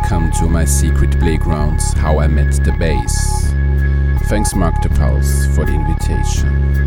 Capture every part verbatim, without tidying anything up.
welcome to my secret playgrounds, How I Met the Bass. Thanks Mark the Pulse for the invitation.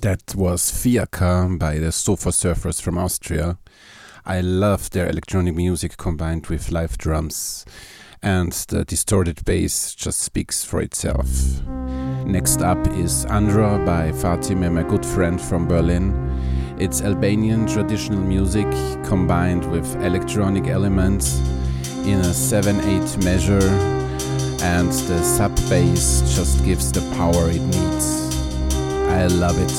That was Fiaker by the Sofa Surfers from Austria. I love their electronic music combined with live drums, and the distorted bass just speaks for itself. Next up is Andra by Fatime, my good friend from Berlin. It's Albanian traditional music combined with electronic elements in a seven eight measure, and the sub bass just gives the power it needs. I love it.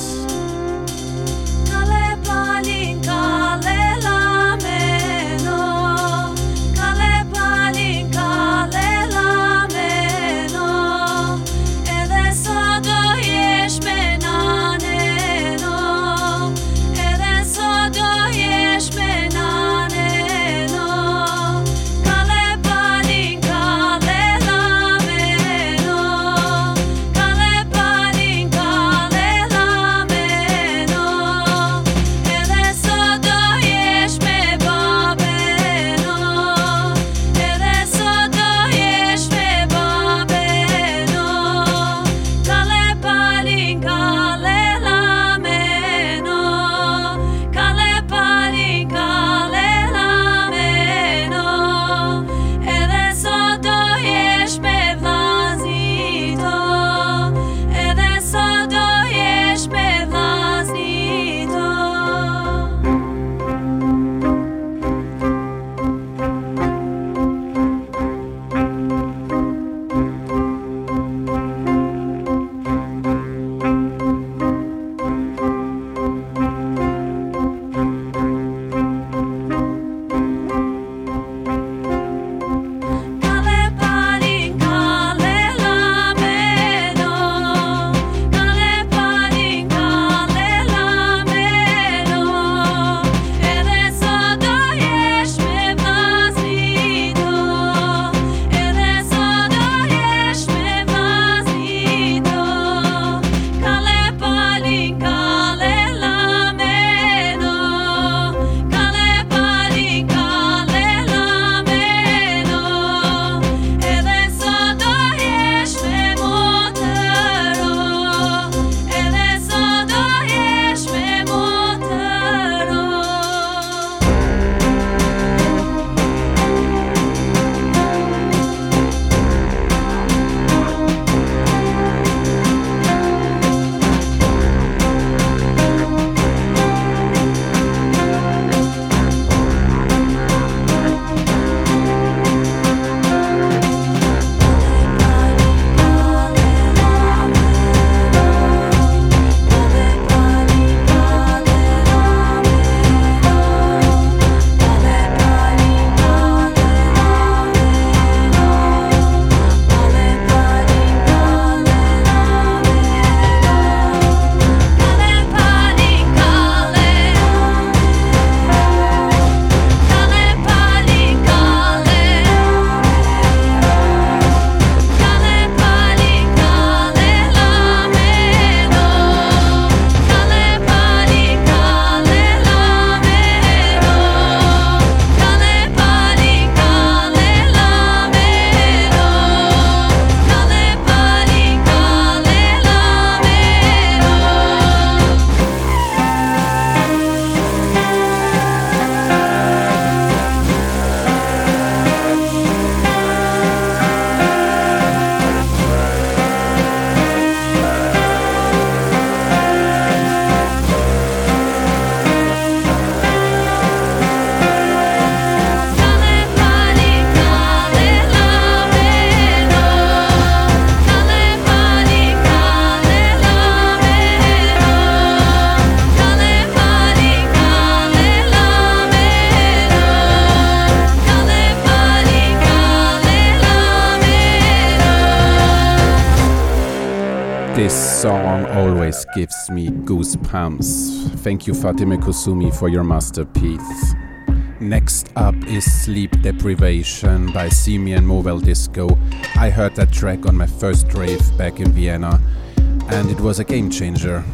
This song always gives me goosebumps. Thank you, Fatime Kusumi, for your masterpiece. Next up is Sleep Deprivation by Simi and Mobile Disco. I heard that track on my first rave back in Vienna, and it was a game changer.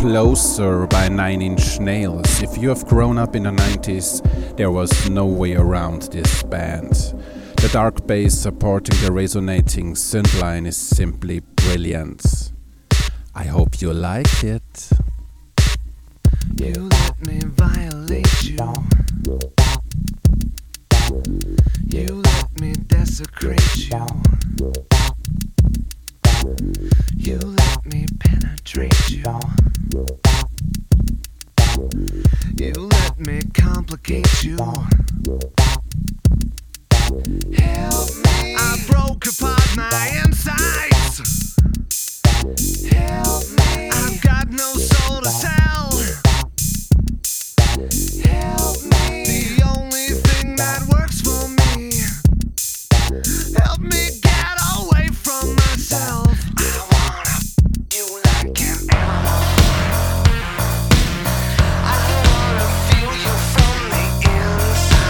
Closer by Nine Inch Nails. If you have grown up in the nineties, there was no way around this band. The dark bass supporting the resonating synth line is simply brilliant. I hope you like it. You let me violate you. You let me desecrate you. You let me penetrate you. You let me complicate you. Help me. I broke apart my insides. Help me. I've got no soul to tell. Help me. The only thing that works for me. Help me get away from myself. I wanna f you like an animal. I wanna feel you from the inside.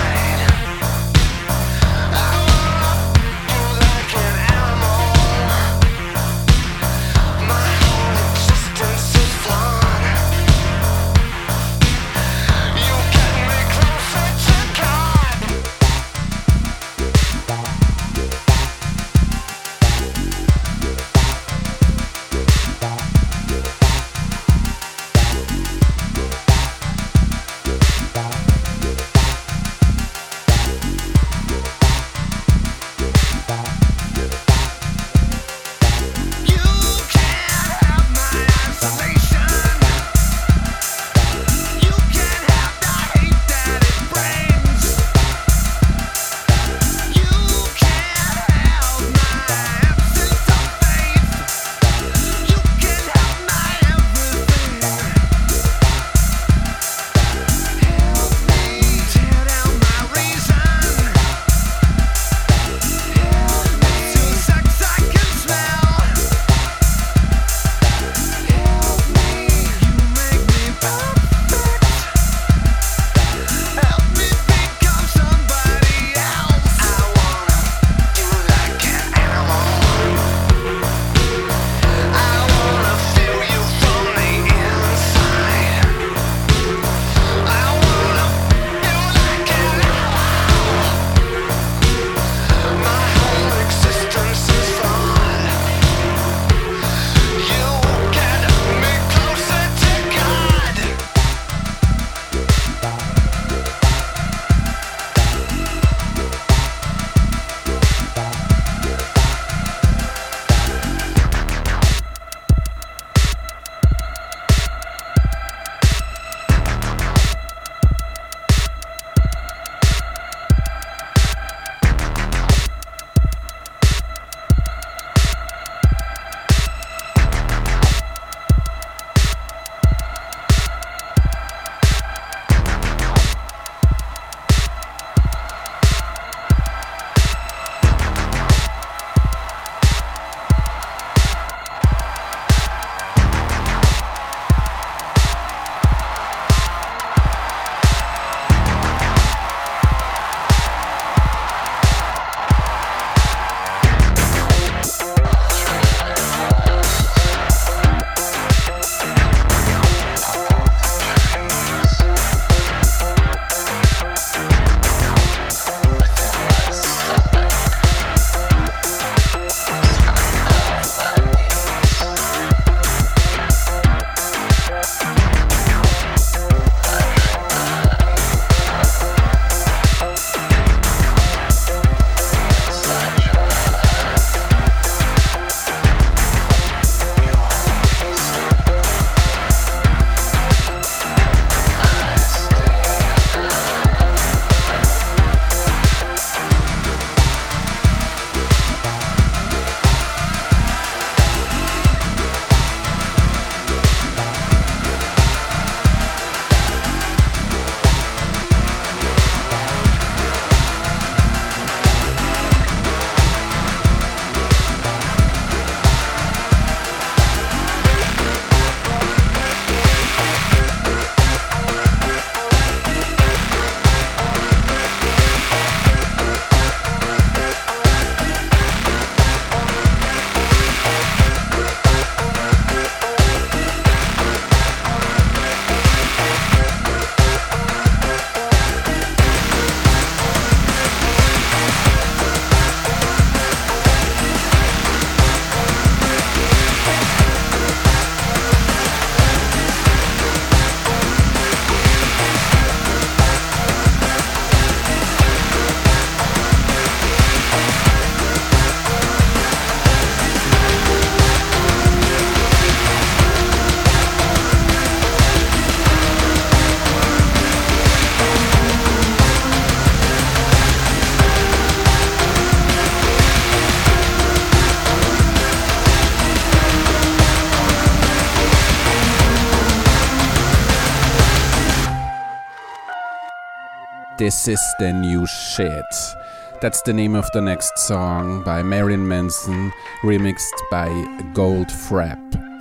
This is the new shit. That's the name of the next song by Marilyn Manson, remixed by Goldfrapp.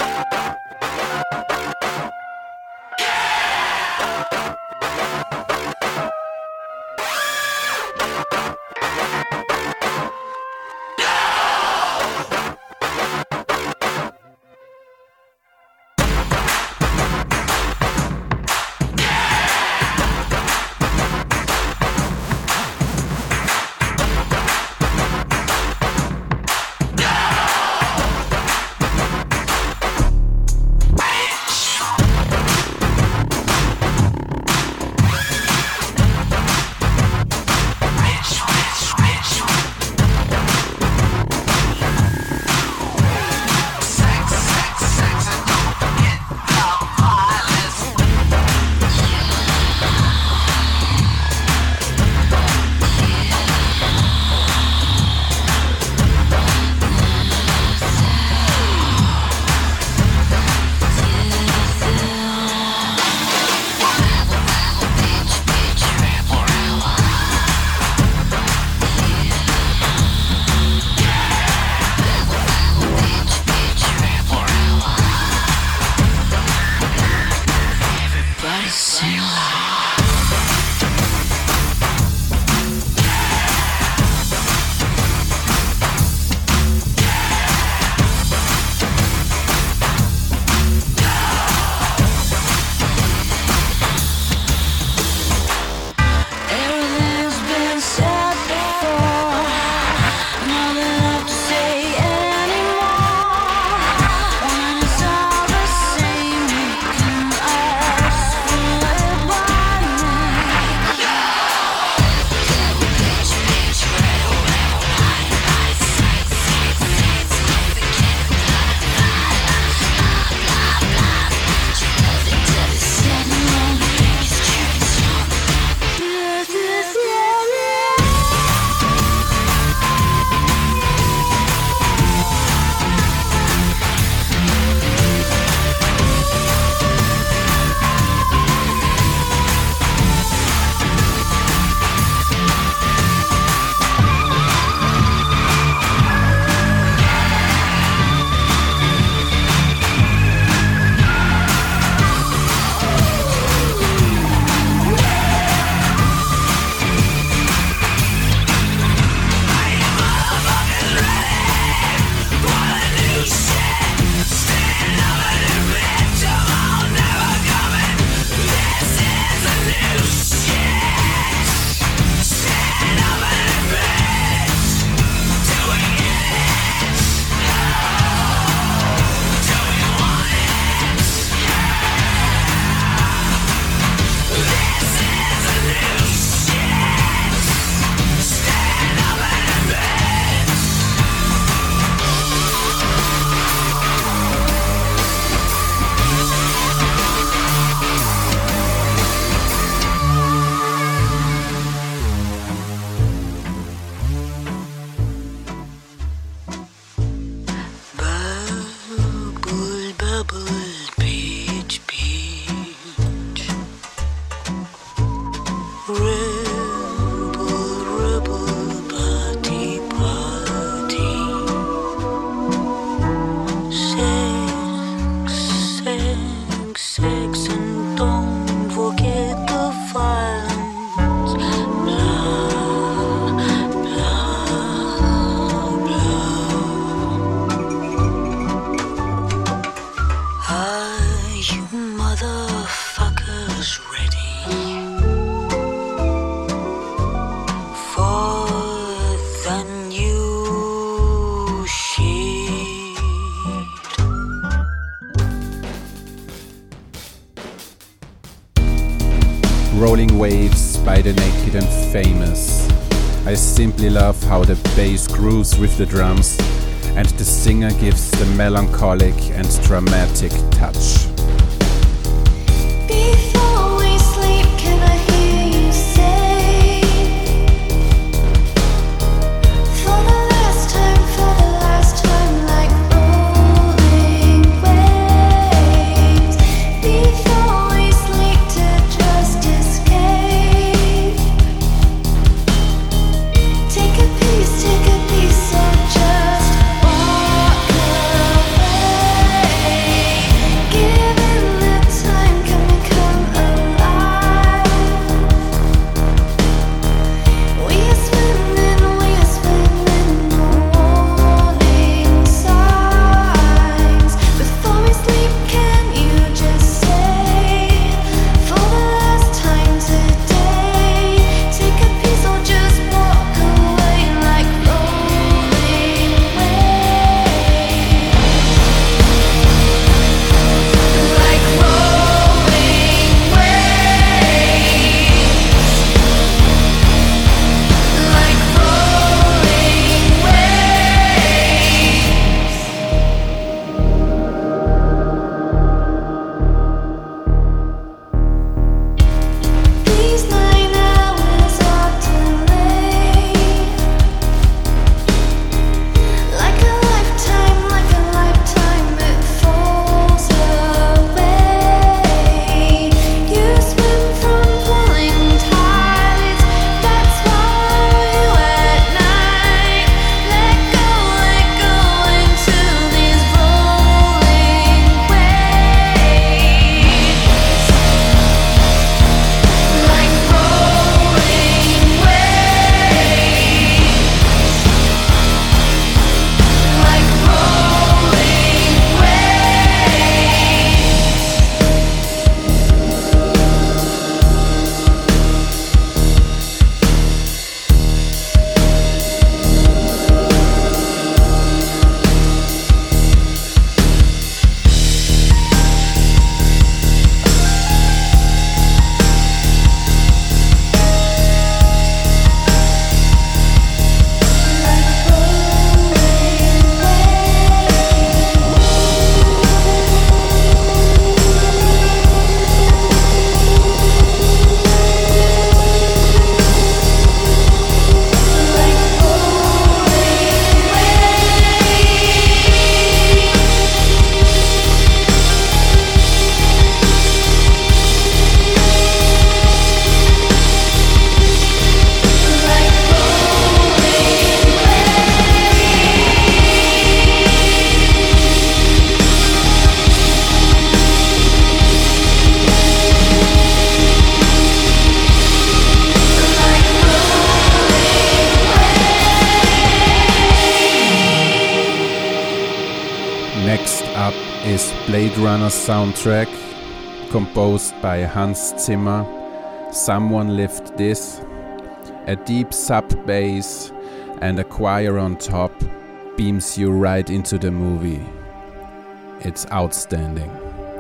Rolling Waves by The Naked and Famous. I simply love how the bass grooves with the drums and the singer gives the melancholic and dramatic touch. Before we sleep, can I hear you say, for the last time, for the last time, like rolling waves. Before we sleep, to just escape up is Blade Runner soundtrack, composed by Hans Zimmer. Someone Lift This. A deep sub bass and a choir on top beams you right into the movie. It's outstanding.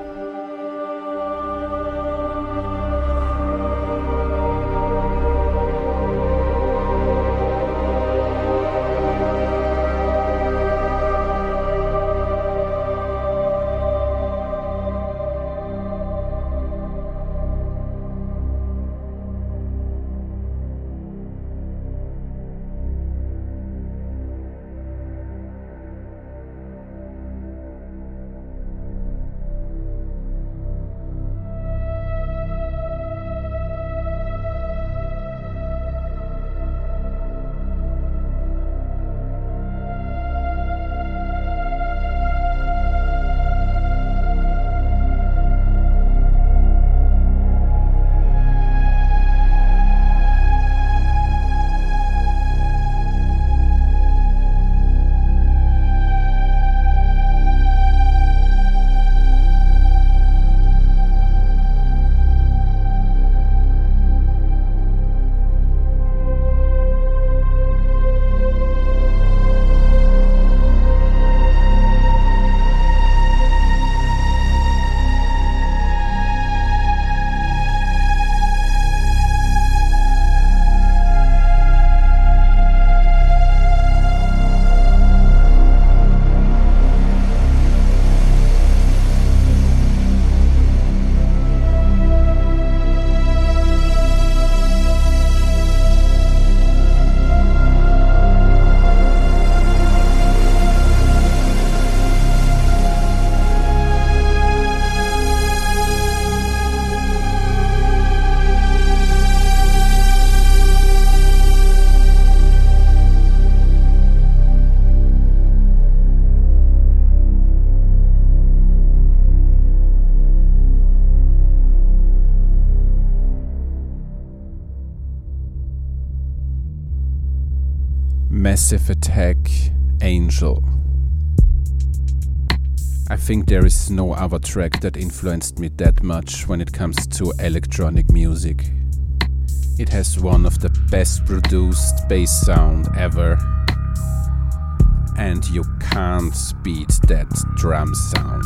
Massive Attack, Angel. I think there is no other track that influenced me that much when it comes to electronic music. It has one of the best produced bass sound ever, and you can't beat that drum sound.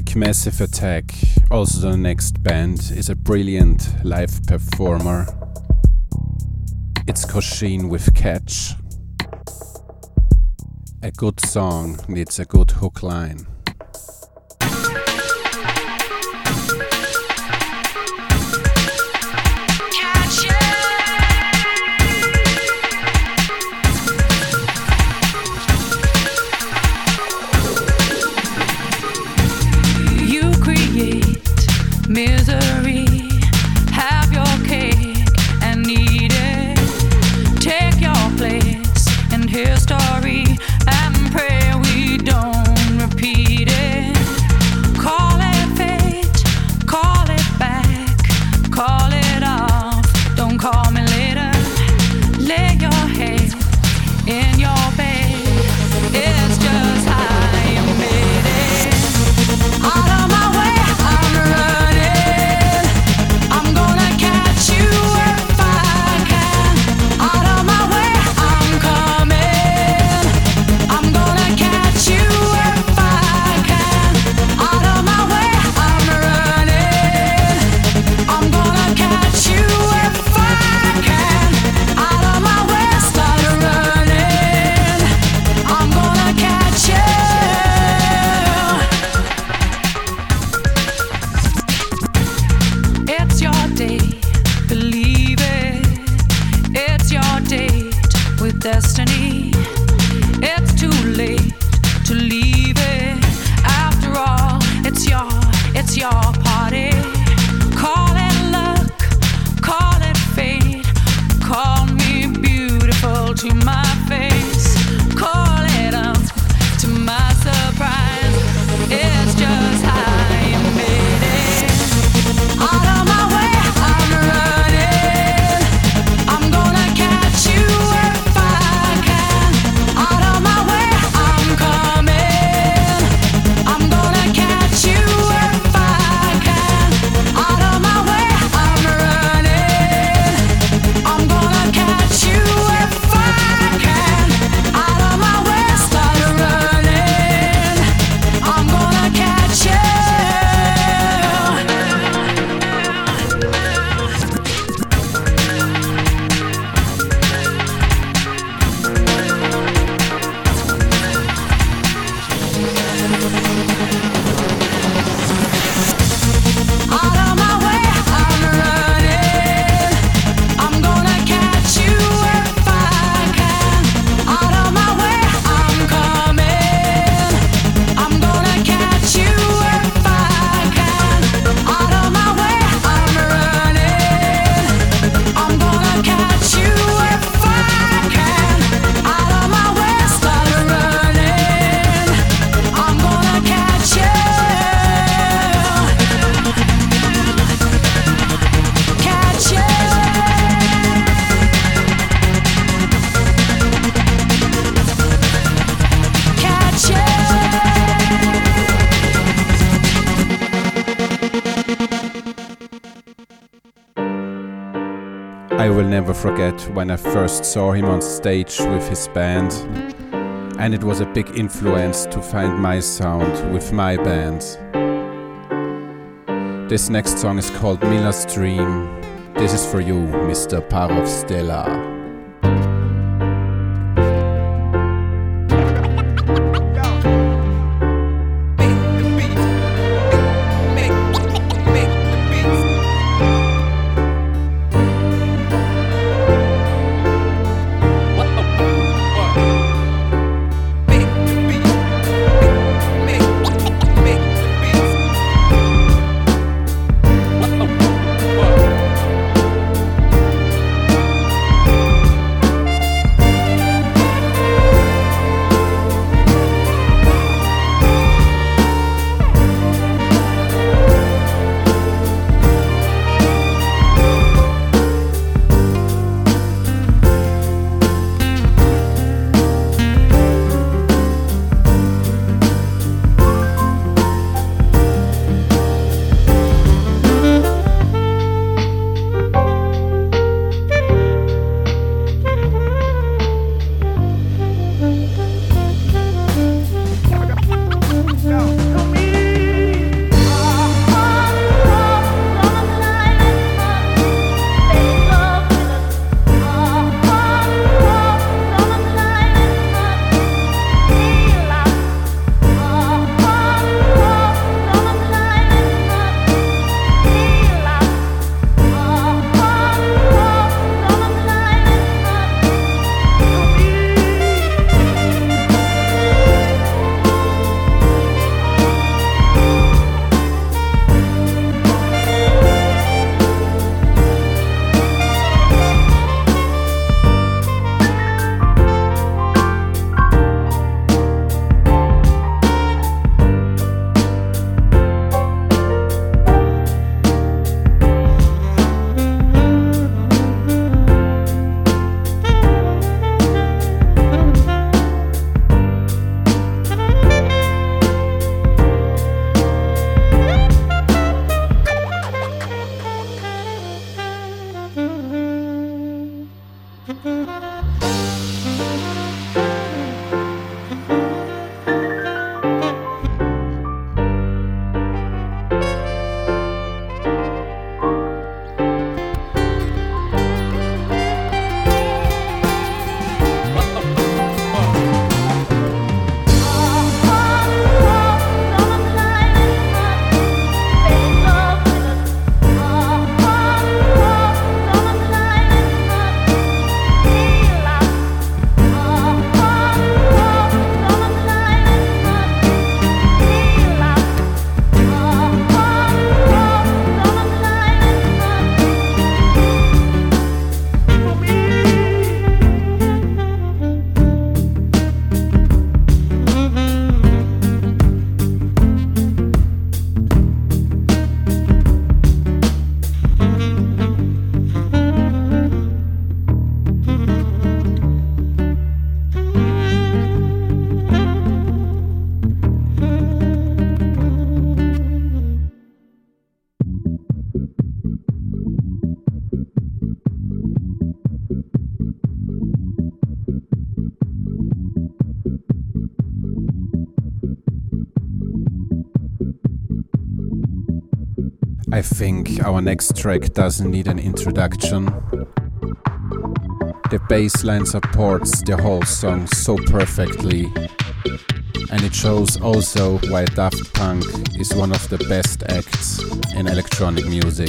Like Massive Attack, also the next band is a brilliant live performer. It's Kosheen with Catch. A good song needs a good hook line. Misery, have your cake and eat it. Take your place in history and pray we don't repeat it. Call it fate, call it back, call it off. Don't call me later. Lay your head in your bed. It's just how you made it. Out of my way, I'm running. I'm gonna catch you if I can. Out of my way, I'm coming. I'm gonna catch you if I can. Out of my way, I'm running. I'm gonna catch you if I can. Out of my way, start running. I'm gonna catch you. It's your day, believe it. It's your date with destiny. It's too late to leave it. After all, it's your, it's your party. Call it luck, call it fate. Call me beautiful to my face. Call it up to my surprise. It's just how you made it. Out of my way, I'm running. I'm gonna catch you if I can. Out of my way, I'm coming. I'm gonna catch you if I can. Out of my way, I'm running. I'm gonna catch you if I can. Out of my way, start running. I'm gonna catch you. Out of my way, I'm running. I'm gonna catch you if I can. Out of my way, I'm coming. I'm gonna catch you if I can. Out of my way, I'm running. I'm gonna catch you if I can. Out of my way, start running. I'm gonna catch you. Catch you. Catch you. I will never forget when I first saw him on stage with his band, and it was a big influence to find my sound with my band. This next song is called Miller's Dream. This is for you, Mister Parov Stella. I think our next track doesn't need an introduction. The bass line supports the whole song so perfectly, and it shows also why Daft Punk is one of the best acts in electronic music.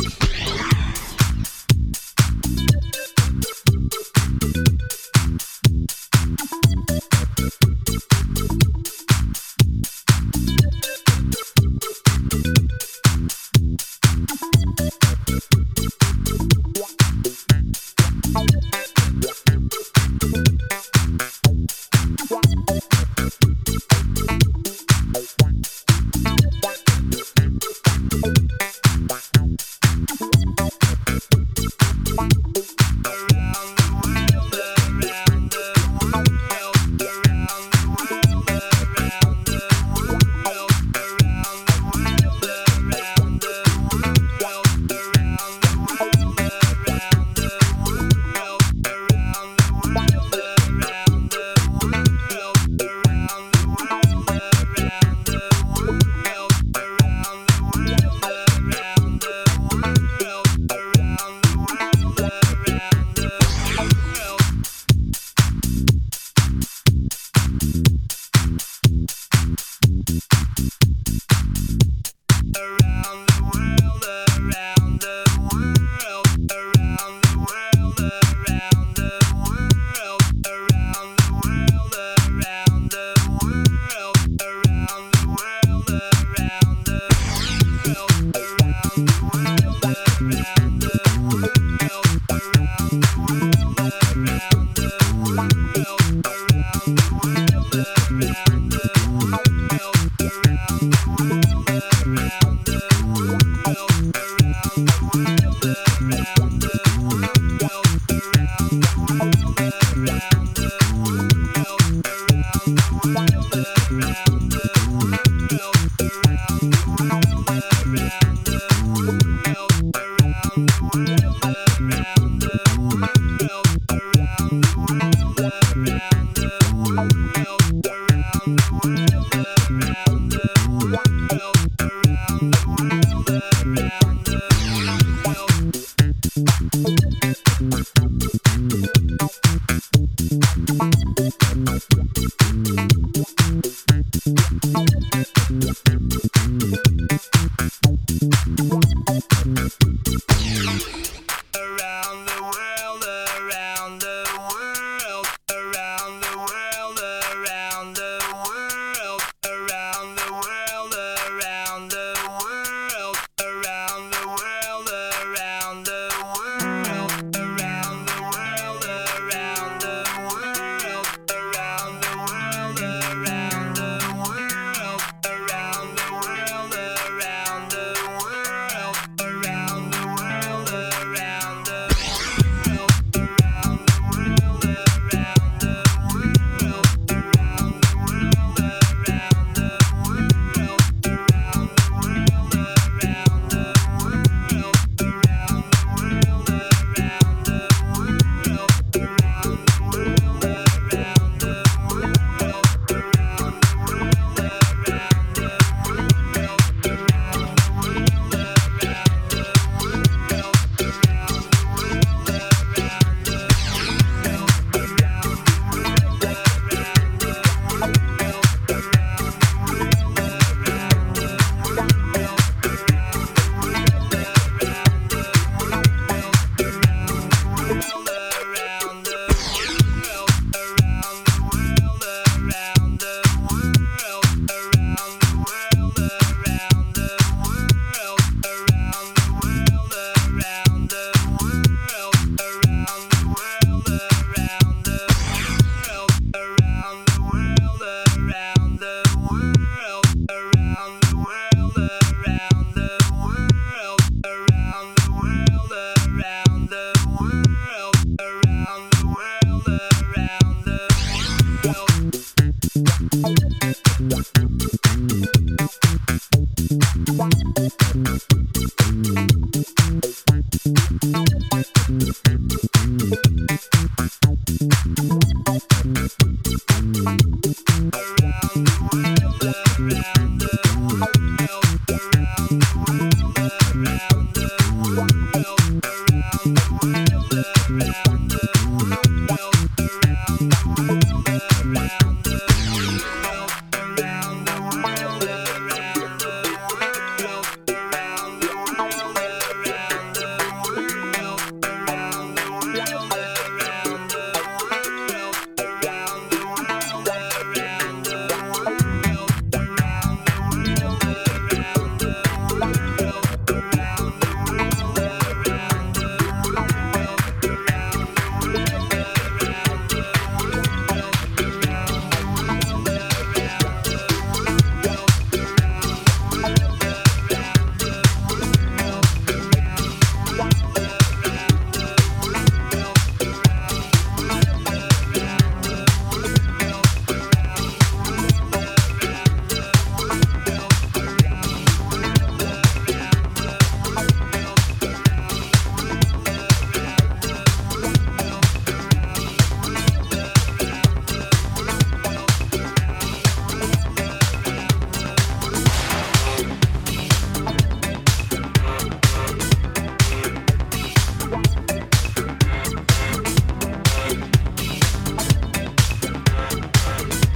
Around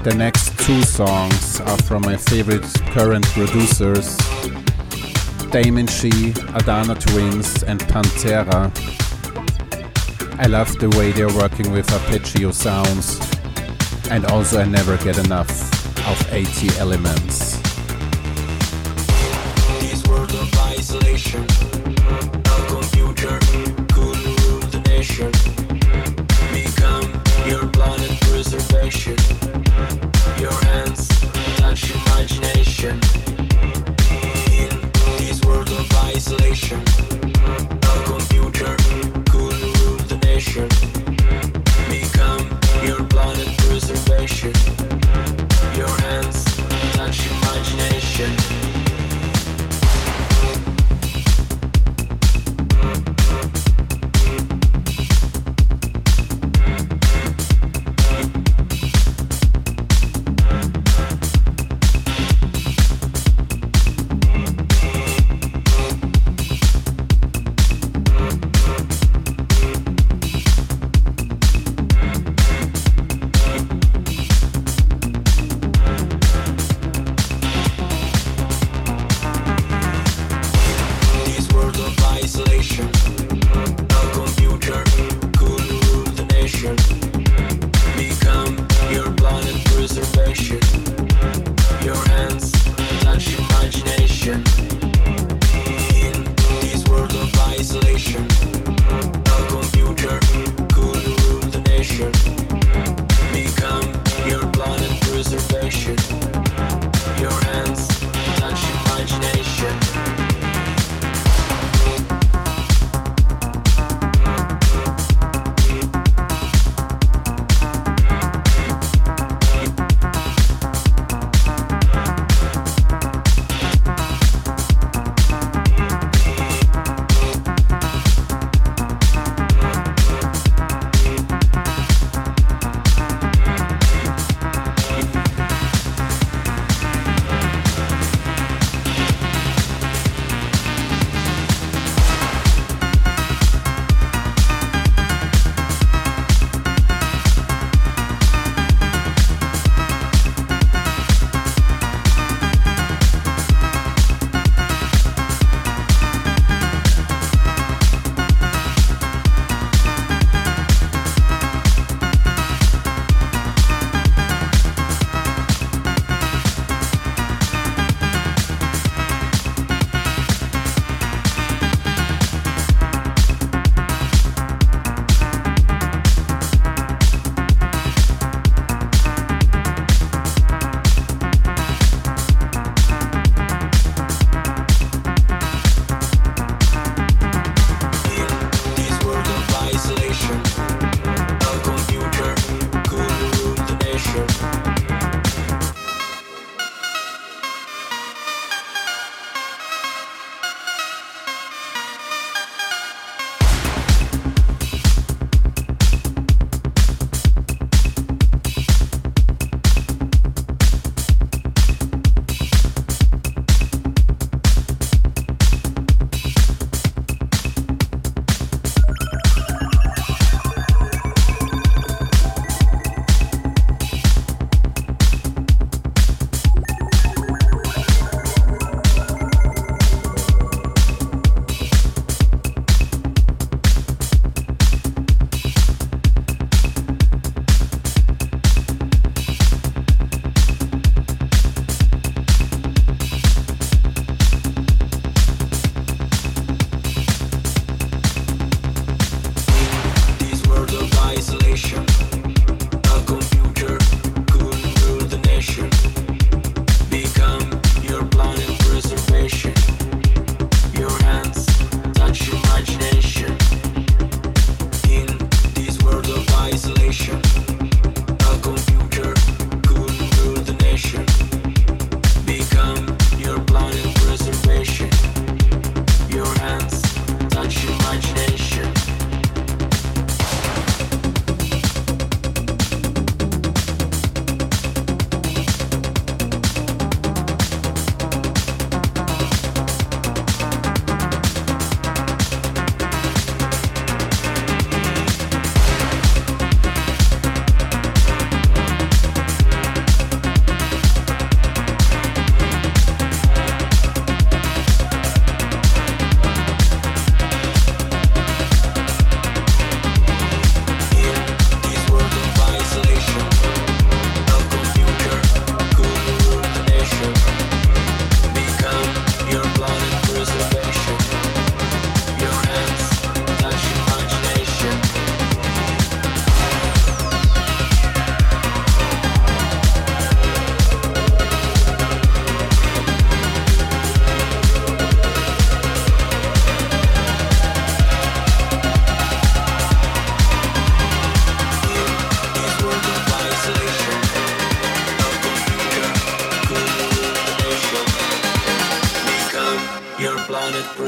The next two songs are from my favorite current producers, Damon She, Adana Twins and Pantera. I love the way they're working with arpeggio sounds, and also I never get enough of eighty elements. This world of isolation, a computer could rule the nation. Become your planet preservation. Your hands touch imagination. In this world of isolation, a computer could rule the nation. Become your planet preservation. Your hands touch imagination.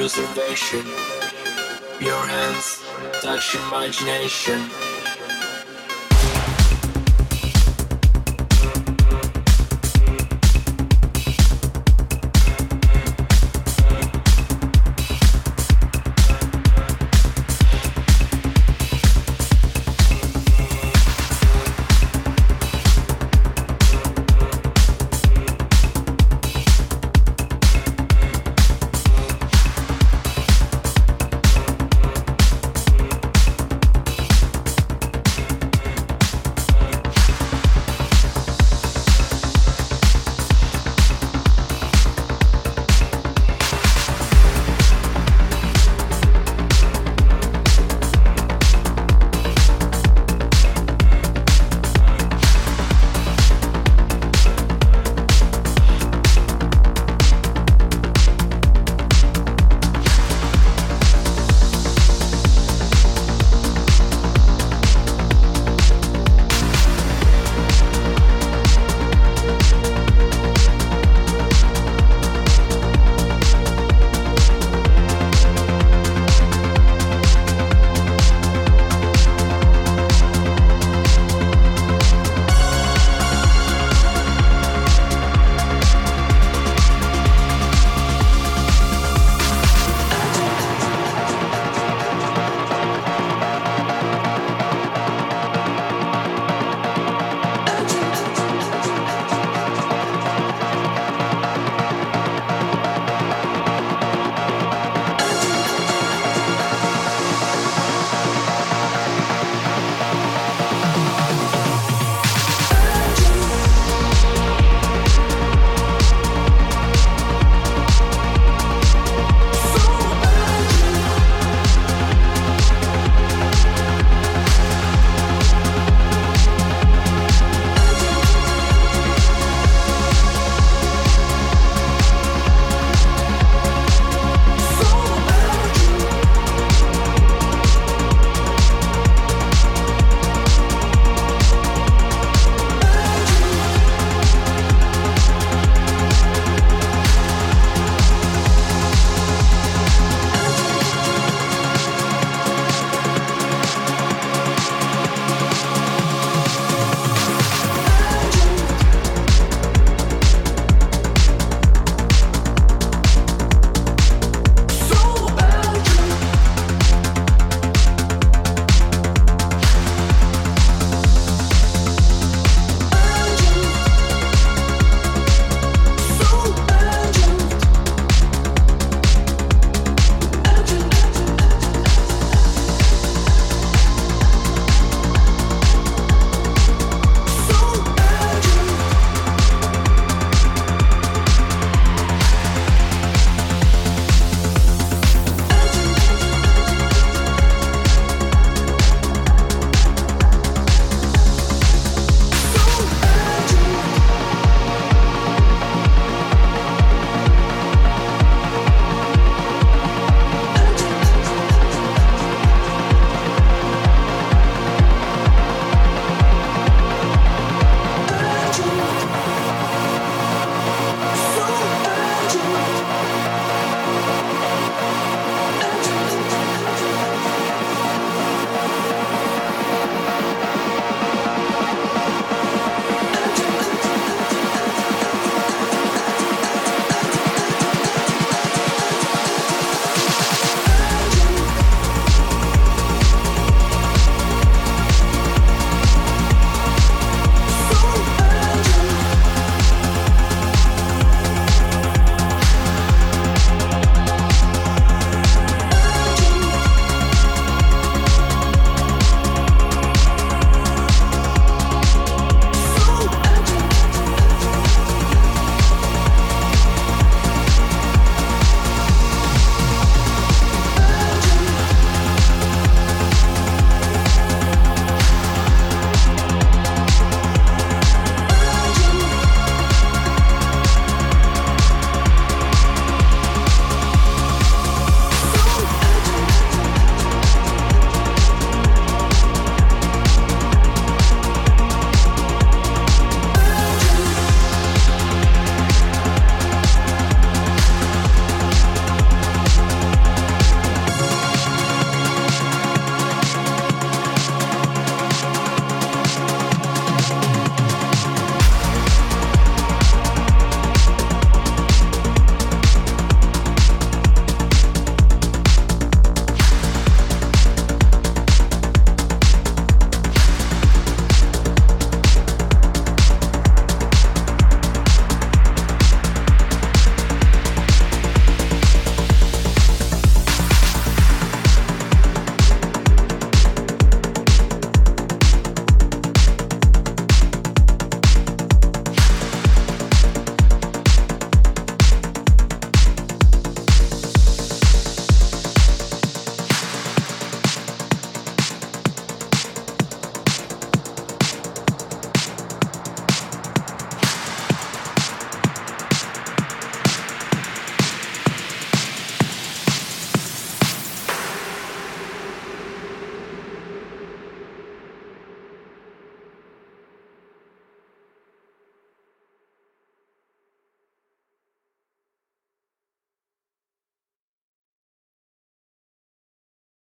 preservation. Your hands touch imagination.